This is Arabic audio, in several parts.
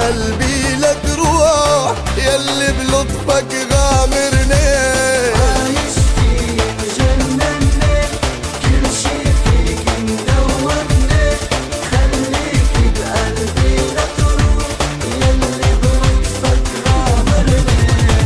بقلبي لا تروح يلي بلطفك غامرني. عايش فيه مجنني كل شي فيك مدوبني، خليك بقلبي لا تروح يلي بلطفك غامرني.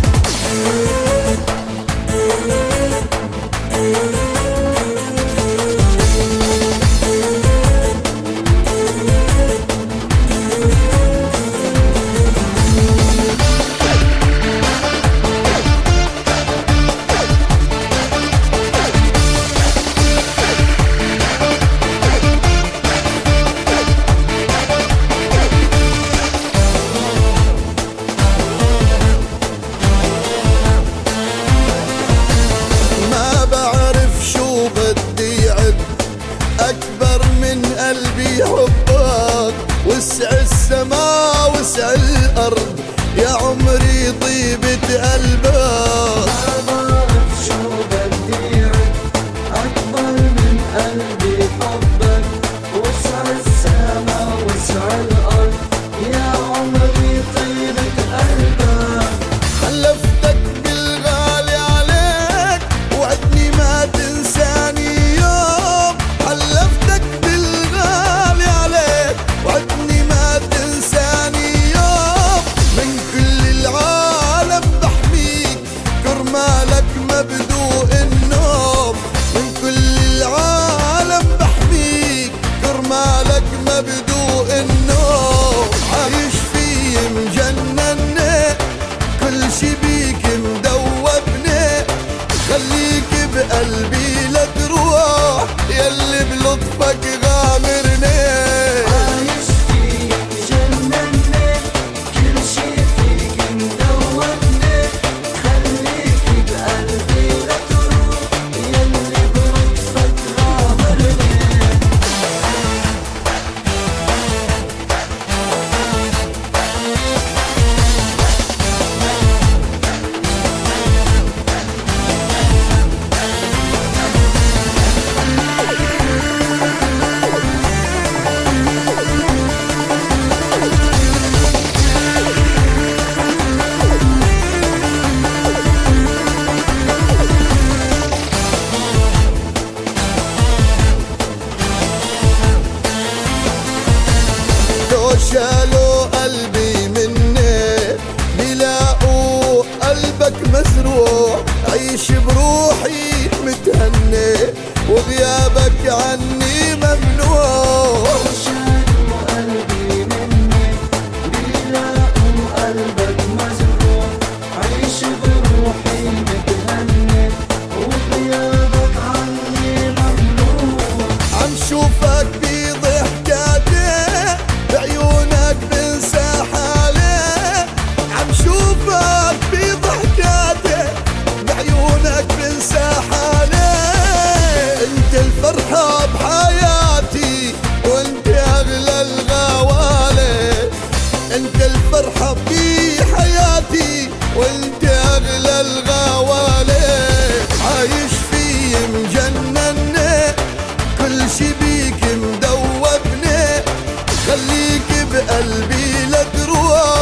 أكبر من قلبي حبك، وسع السما وسع الأرض يا عمري طيبة قلبك. ما بعرف شو بدي أعد، أكبر من قلبي حبك، وسع السما وسع الأرض يا عمري طيبة قلبك. حلفتك بالغالي عليك وعدني ما تنساني يوم، حلفتك بالغالي عليك وعدني ما تنساني يوم. من كل العالم بحميك كرمالك مبدوء النوم، من كل العالم بحميك كرمالك مبدوء النوم. عايش فيه مجنني كل شي بيك مدوبني، خليك بقلبي لا تروح يلي بلطفك غامرني. عايش فيه مجنني كل شي فيك مدوبني، خليك بقلبي لا تروح يلي بلطفك غامرني. لو شالوا قلبي مني بيلاقوا قلبك مزروع، عيش بروحي متهني وغيابك عني ممنوع. شالوا قلبي مني بيلاقوا قلبك مزروع، عيش بروحي متهني وغيابك عني ممنوع. عم شوفك بضحكاتي بعيونك بنسى حالي، عم شوفك بضحكاتي بعيونك بنسى حالي. انت الفرحة بحياتي وانت اغلى الغوالي، انت الفرحة بحياتي وانت اغلى الغوالي. عايش فيه مجنني كل شي بيك مدوبني، خليك بقلبي لا تروح